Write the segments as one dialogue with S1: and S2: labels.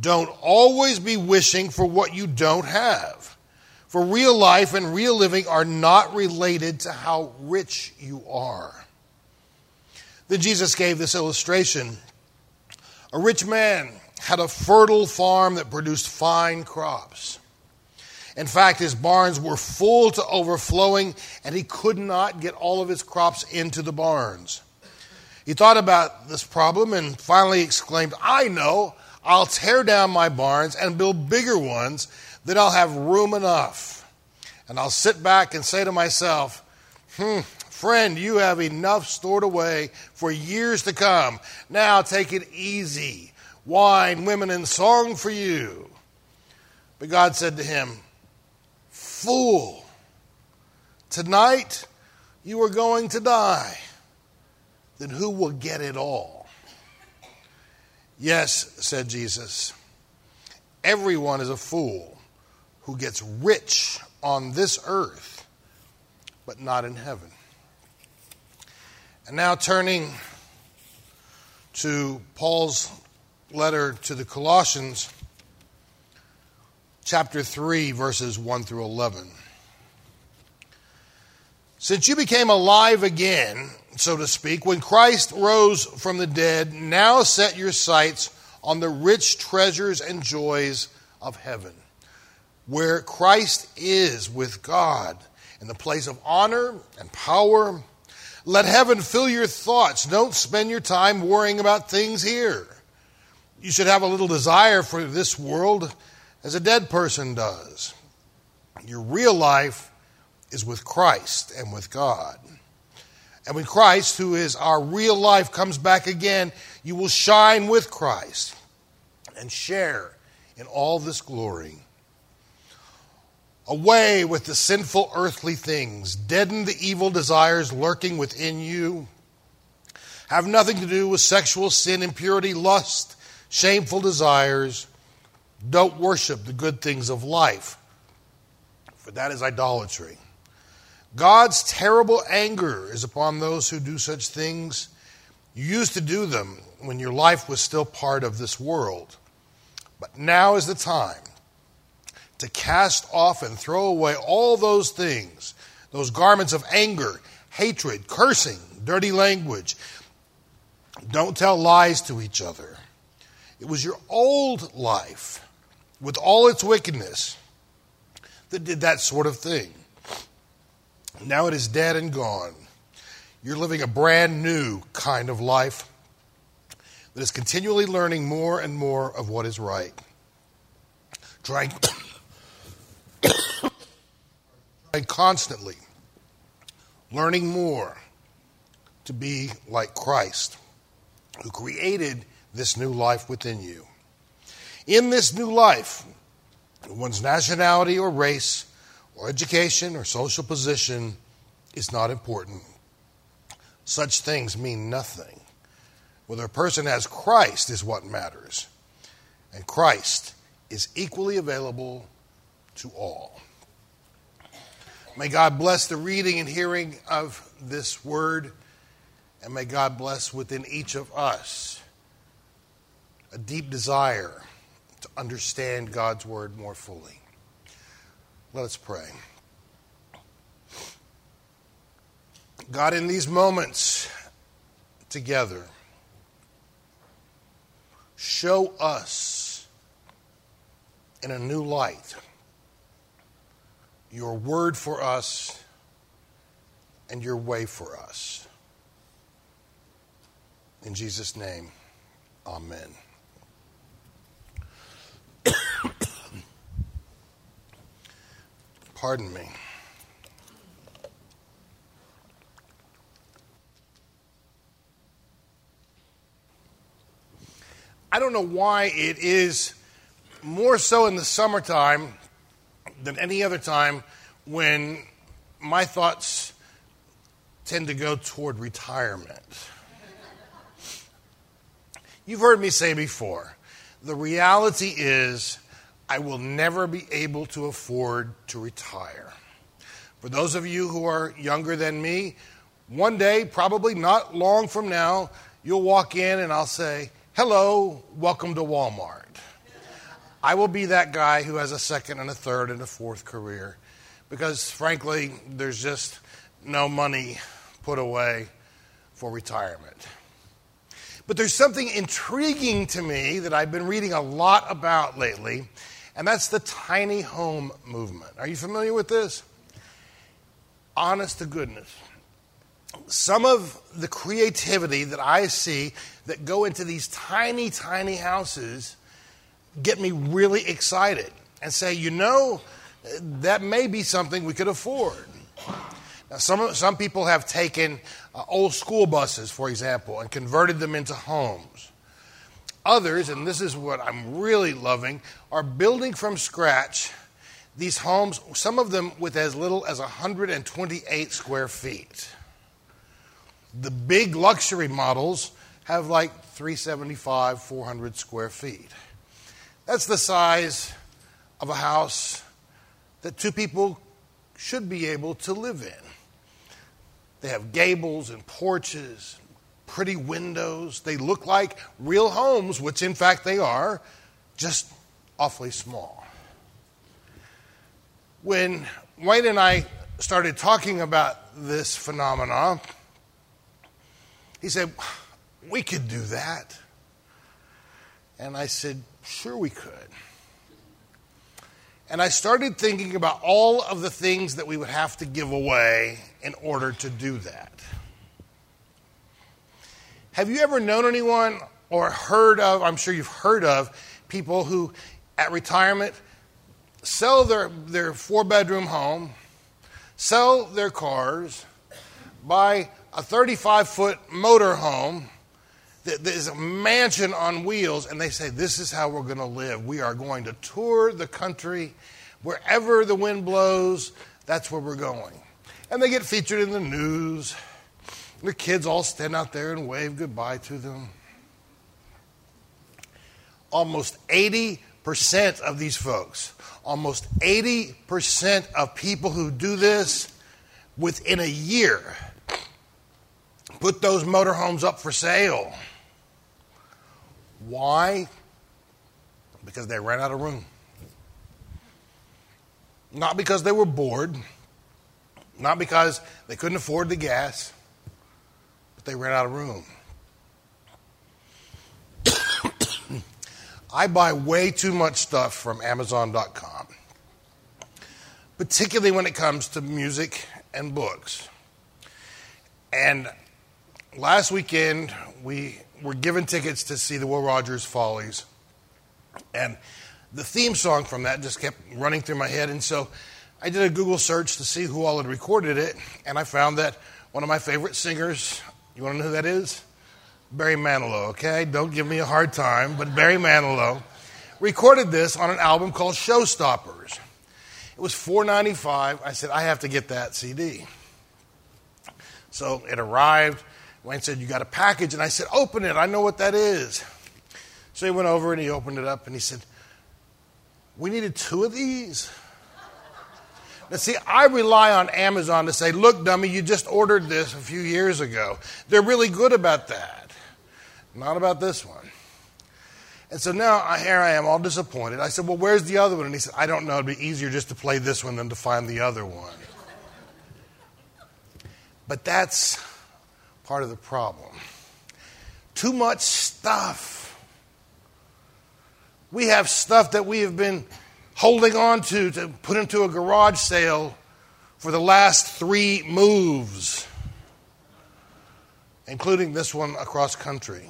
S1: Don't always be wishing for what you don't have. For real life and real living are not related to how rich you are. Then Jesus gave this illustration. A rich man had a fertile farm that produced fine crops. In fact, his barns were full to overflowing, and he could not get all of his crops into the barns. He thought about this problem and finally exclaimed, I know, I'll tear down my barns and build bigger ones, then I'll have room enough. And I'll sit back and say to myself, friend, you have enough stored away for years to come. Now take it easy. Wine, women, and song for you. But God said to him, fool, tonight you are going to die. Then who will get it all? Yes, said Jesus, everyone is a fool who gets rich on this earth, but not in heaven. And now turning to Paul's letter to the Colossians, chapter 3, verses 1 through 11. Since you became alive again, so to speak, when Christ rose from the dead, now set your sights on the rich treasures and joys of heaven, where Christ is with God in the place of honor and power. Let heaven fill your thoughts. Don't spend your time worrying about things here. You should have a little desire for this world as a dead person does. Your real life is with Christ and with God. And when Christ, who is our real life, comes back again, you will shine with Christ and share in all this glory. Away with the sinful earthly things. Deaden the evil desires lurking within you. Have nothing to do with sexual sin, impurity, lust, shameful desires. Don't worship the good things of life, for that is idolatry. God's terrible anger is upon those who do such things. You used to do them when your life was still part of this world. But now is the time to cast off and throw away all those things, those garments of anger, hatred, cursing, dirty language. Don't tell lies to each other. It was your old life, with all its wickedness, that did that sort of thing. Now it is dead and gone. You're living a brand new kind of life that is continually learning more and more of what is right. Trying constantly learning more to be like Christ, who created this new life within you. In this new life, one's nationality or race or education or social position is not important. Such things mean nothing. Whether a person has Christ is what matters. And Christ is equally available to all. May God bless the reading and hearing of this word, and may God bless within each of us a deep desire to understand God's word more fully. Let us pray. God, in these moments together, show us in a new light your word for us and your way for us. In Jesus' name, amen. Pardon me. I don't know why it is more so in the summertime than any other time when my thoughts tend to go toward retirement. You've heard me say before, the reality is I will never be able to afford to retire. For those of you who are younger than me, one day, probably not long from now, you'll walk in and I'll say, hello, welcome to Walmart. I will be that guy who has a second and a third and a fourth career because, frankly, there's just no money put away for retirement. But there's something intriguing to me that I've been reading a lot about lately, and that's the tiny home movement. Are you familiar with this? Honest to goodness. Some of the creativity that I see that go into these tiny, tiny houses get me really excited and say, that may be something we could afford. Now, some people have taken old school buses, for example, and converted them into homes. Others, and this is what I'm really loving, are building from scratch these homes, some of them with as little as 128 square feet. The big luxury models have like 375, 400 square feet. That's the size of a house that two people should be able to live in. They have gables and porches, pretty windows. They look like real homes, which in fact they are, just awfully small. When Wayne and I started talking about this phenomenon, he said, we could do that. And I said, sure we could. And I started thinking about all of the things that we would have to give away in order to do that. Have you ever known anyone or heard of, I'm sure you've heard of, people who at retirement sell their four-bedroom home, sell their cars, buy a 35-foot motor home that is a mansion on wheels, and they say, this is how we're going to live. We are going to tour the country. Wherever the wind blows, that's where we're going. And they get featured in the news. The kids all stand out there and wave goodbye to them. Almost 80% of these folks, almost 80% of people who do this within a year put those motorhomes up for sale. Why? Because they ran out of room. Not because they were bored, not because they couldn't afford the gas, but they ran out of room. I buy way too much stuff from Amazon.com, particularly when it comes to music and books. And last weekend, we were given tickets to see the Will Rogers Follies. And the theme song from that just kept running through my head. And so I did a Google search to see who all had recorded it. And I found that one of my favorite singers, you want to know who that is? Barry Manilow, okay? Don't give me a hard time. But Barry Manilow recorded this on an album called Showstoppers. It was $4.95. I said, I have to get that CD. So it arrived. Wayne said, you got a package? And I said, open it. I know what that is. So he went over and he opened it up and he said, we needed 2 of these? Now see, I rely on Amazon to say, look, dummy, you just ordered this a few years ago. They're really good about that. Not about this one. And so now here I am all disappointed. I said, well, where's the other one? And he said, I don't know. It'd be easier just to play this one than to find the other one. But that's part of the problem. Too much stuff. We have stuff that we have been holding on to put into a garage sale for the last 3 moves, including this one across country.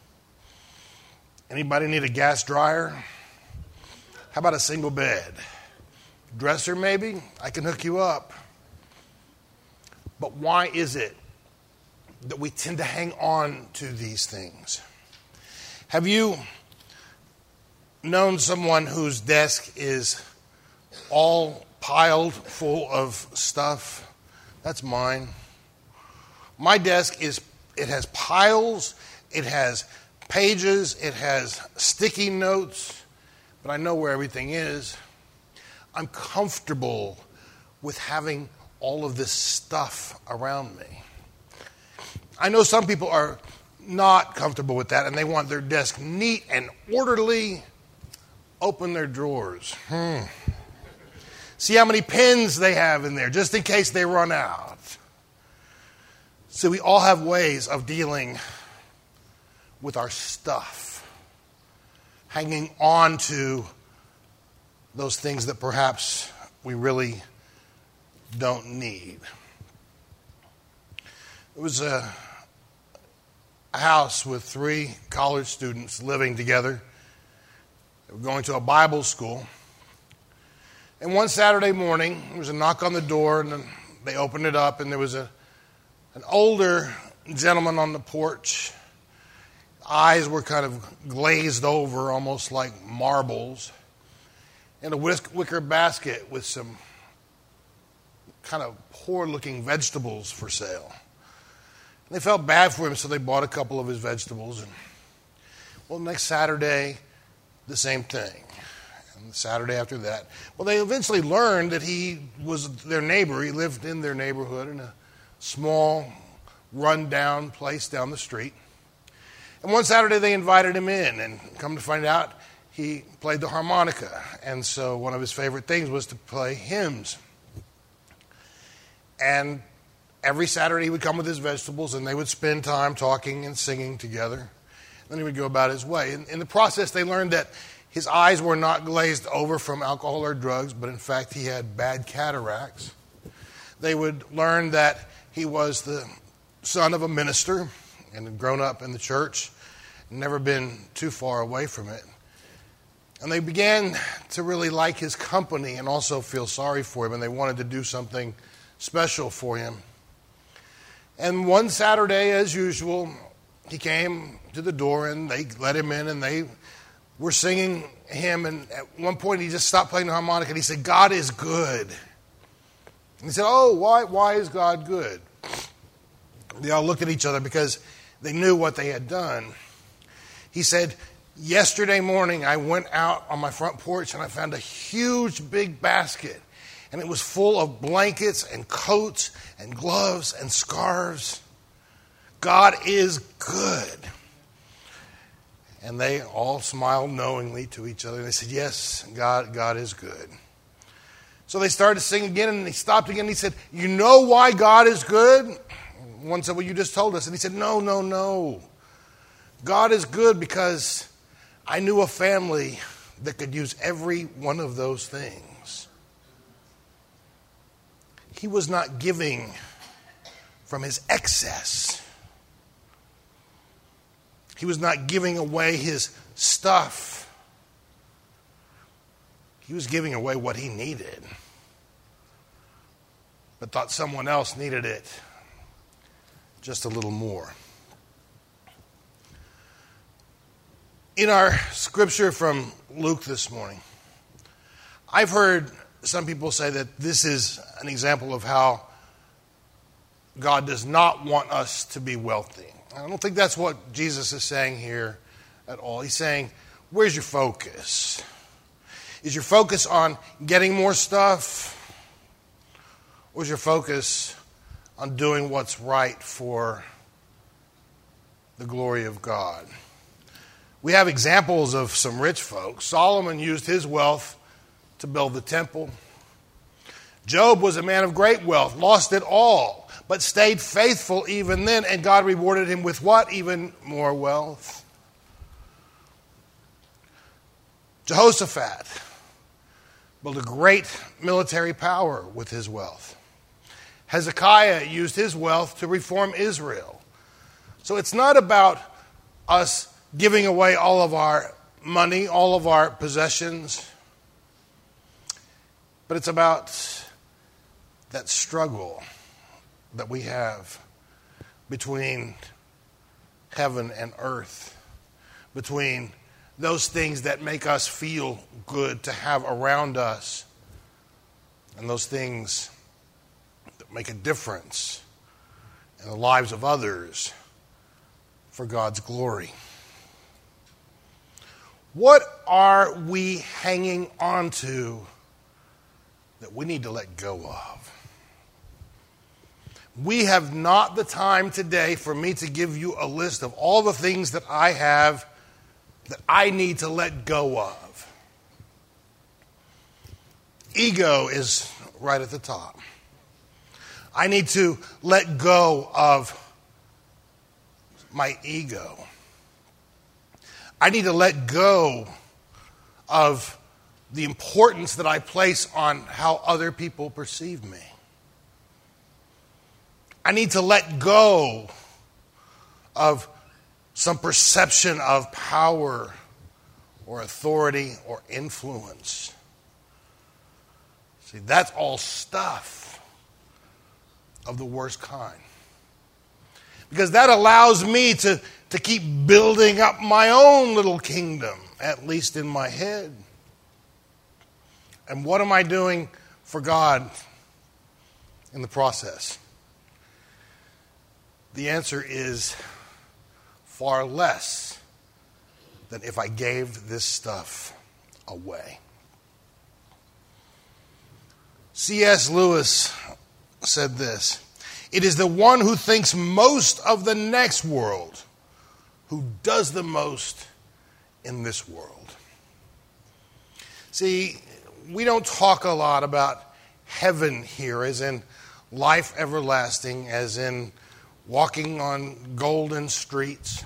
S1: Anybody need a gas dryer? How about a single bed? Dresser maybe? I can hook you up. But why is it that we tend to hang on to these things? Have you known someone whose desk is all piled full of stuff? That's mine. My desk it has piles, it has pages, it has sticky notes, but I know where everything is. I'm comfortable with having all of this stuff around me. I know some people are not comfortable with that and they want their desk neat and orderly. open their drawers. See how many pens they have in there, just in case they run out. So we all have ways of dealing with our stuff, hanging on to those things that perhaps we really don't need. It was a house with 3 college students living together. They were going to a Bible school. And one Saturday morning, there was a knock on the door, and they opened it up, and there was an older gentleman on the porch. Eyes were kind of glazed over, almost like marbles, and a wicker basket with some kind of poor-looking vegetables for sale. And they felt bad for him, so they bought a couple of his vegetables. And, well, next Saturday, the same thing. And the Saturday after that. Well, they eventually learned that he was their neighbor. He lived in their neighborhood in a small, run-down place down the street. And one Saturday they invited him in, and come to find out, he played the harmonica. And so one of his favorite things was to play hymns. And every Saturday he would come with his vegetables, and they would spend time talking and singing together. Then he would go about his way. In the process, they learned that his eyes were not glazed over from alcohol or drugs, but in fact he had bad cataracts. They would learn that he was the son of a minister and had grown up in the church, never been too far away from it. And they began to really like his company and also feel sorry for him, and they wanted to do something special for him. And one Saturday, as usual, he came to the door, and they let him in, and they were singing him. And at one point, he just stopped playing the harmonica, and he said, "God is good." And he said, "Oh, why is God good?" They all looked at each other because they knew what they had done. He said, "Yesterday morning, I went out on my front porch, and I found a huge big basket. And it was full of blankets and coats and gloves and scarves. God is good." And they all smiled knowingly to each other. They said, "Yes, God is good." So they started to sing again, and he stopped again. And he said, "You know why God is good?" One said, "Well, you just told us." And he said, No. God is good because I knew a family that could use every one of those things. He was not giving from his excess. He was not giving away his stuff. He was giving away what he needed, but thought someone else needed it just a little more. In our scripture from Luke this morning, I've heard some people say that this is an example of how God does not want us to be wealthy. I don't think that's what Jesus is saying here at all. He's saying, where's your focus? Is your focus on getting more stuff? Or is your focus on doing what's right for the glory of God? We have examples of some rich folks. Solomon used his wealth to build the temple. Job was a man of great wealth, lost it all, but stayed faithful even then, and God rewarded him with what? Even more wealth. Jehoshaphat built a great military power with his wealth. Hezekiah used his wealth to reform Israel. So it's not about us giving away all of our money, all of our possessions, but it's about that struggle that we have between heaven and earth, between those things that make us feel good to have around us and those things that make a difference in the lives of others for God's glory. What are we hanging on to that we need to let go of? We have not the time today for me to give you a list of all the things that I have that I need to let go of. ego is right at the top. I need to let go of my ego. I need to let go of the importance that I place on how other people perceive me. I need to let go of some perception of power or authority or influence. See, that's all stuff of the worst kind. Because that allows me to keep building up my own little kingdom, at least in my head. And what am I doing for God in the process? The answer is far less than if I gave this stuff away. C.S. Lewis said this: "It is the one who thinks most of the next world who does the most in this world." See, we don't talk a lot about heaven here, as in life everlasting, as in walking on golden streets.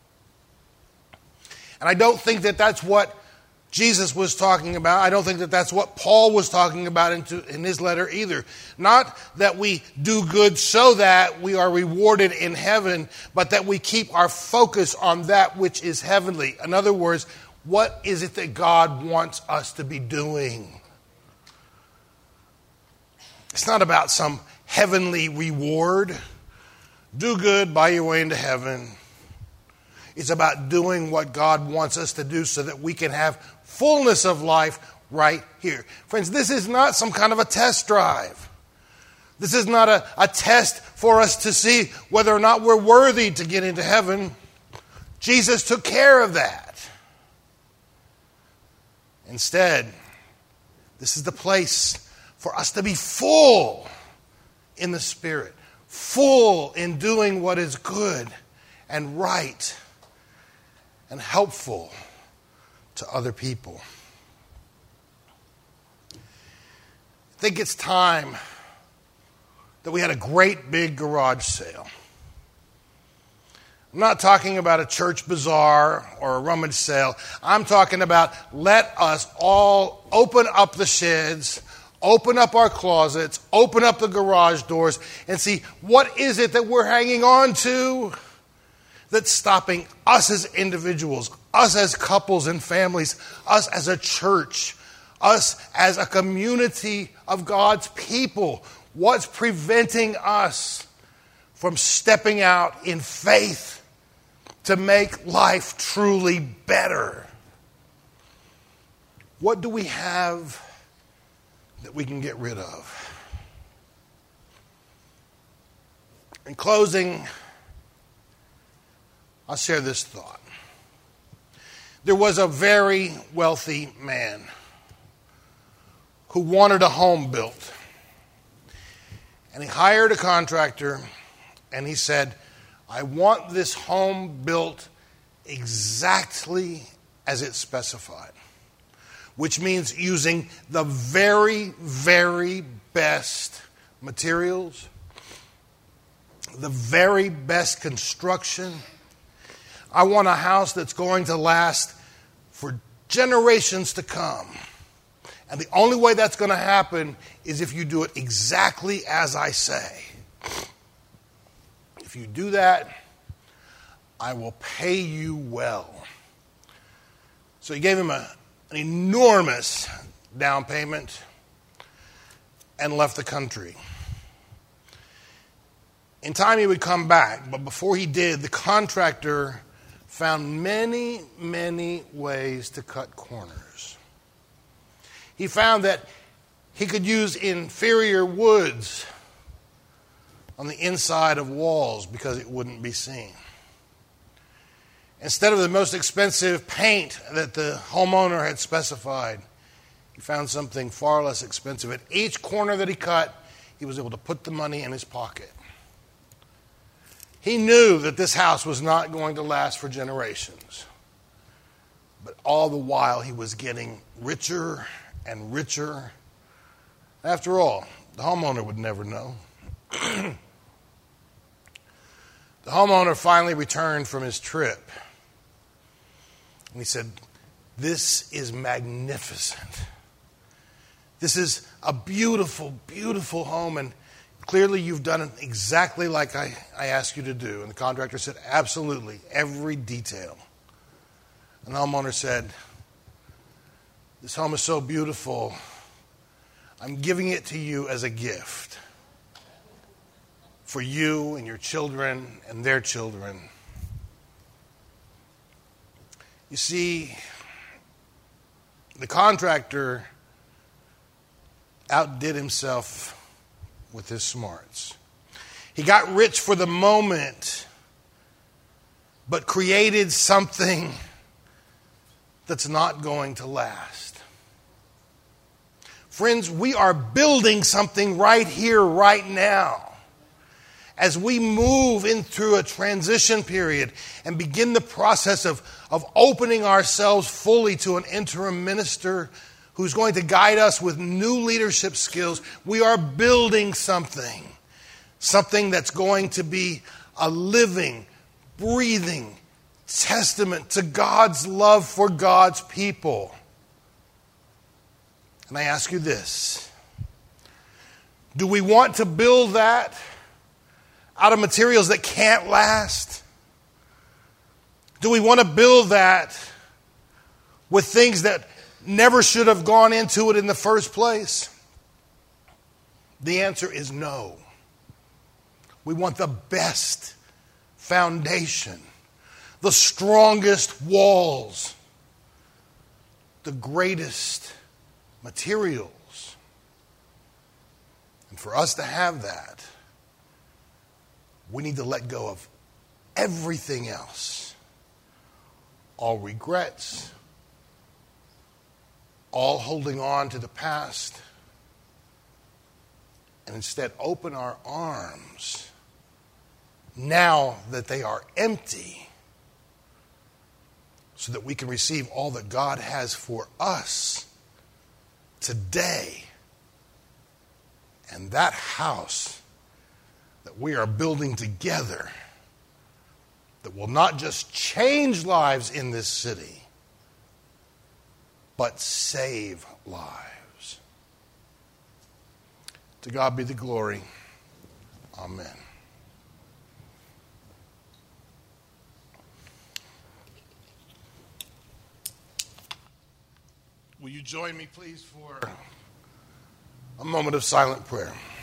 S1: And I don't think that that's what Jesus was talking about. I don't think that that's what Paul was talking about in his letter either. Not that we do good so that we are rewarded in heaven, but that we keep our focus on that which is heavenly. In other words, what is it that God wants us to be doing? It's not about some heavenly reward. Do good, buy your way into heaven. It's about doing what God wants us to do so that we can have fullness of life right here. Friends, this is not some kind of a test drive. This is not a test for us to see whether or not we're worthy to get into heaven. Jesus took care of that. Instead, this is the place for us to be full in the Spirit, full in doing what is good and right and helpful to other people. I think it's time that we had a great big garage sale. I'm not talking about a church bazaar or a rummage sale. I'm talking about let us all open up the sheds, open up our closets, open up the garage doors, and see what is it that we're hanging on to that's stopping us as individuals, us as couples and families, us as a church, us as a community of God's people. What's preventing us from stepping out in faith to make life truly better? What do we have that we can get rid of? In closing, I'll share this thought. There was a very wealthy man who wanted a home built. And he hired a contractor and he said, "I want this home built exactly as it's specified," which means using the very, very best materials, the very best construction. I want a house that's going to last for generations to come. And the only way that's going to happen is if you do it exactly as I say. If you do that, I will pay you well. So he gave him an enormous down payment and left the country. In time he would come back, but before he did, the contractor found many, many ways to cut corners. He found that he could use inferior woods on the inside of walls because it wouldn't be seen. Instead of the most expensive paint that the homeowner had specified, he found something far less expensive. At each corner that he cut, he was able to put the money in his pocket. He knew that this house was not going to last for generations. But all the while, he was getting richer and richer After all, the homeowner would never know. The homeowner finally returned from his trip. And he said, "This is magnificent. This is a beautiful, beautiful home, and clearly you've done it exactly like I asked you to do." And the contractor said, "Absolutely, every detail." And the homeowner said, "This home is so beautiful, I'm giving it to you as a gift for you and your children and their children." You see, the contractor outdid himself with his smarts. He got rich for the moment, but created something that's not going to last. Friends, we are building something right here, right now. As we move into a transition period and begin the process of opening ourselves fully to an interim minister who's going to guide us with new leadership skills, we are building something that's going to be a living, breathing testament to God's love for God's people. And I ask you this: do we want to build that out of materials that can't last? Do we want to build that with things that never should have gone into it in the first place? The answer is no. We want the best foundation, the strongest walls, the greatest materials. And for us to have that, we need to let go of everything else. All regrets, all holding on to the past, and instead open our arms now that they are empty, so that we can receive all that God has for us today. And that house that we are building together, that will not just change lives in this city, but save lives. To God be the glory. Amen. Will you join me, please, for a moment of silent prayer?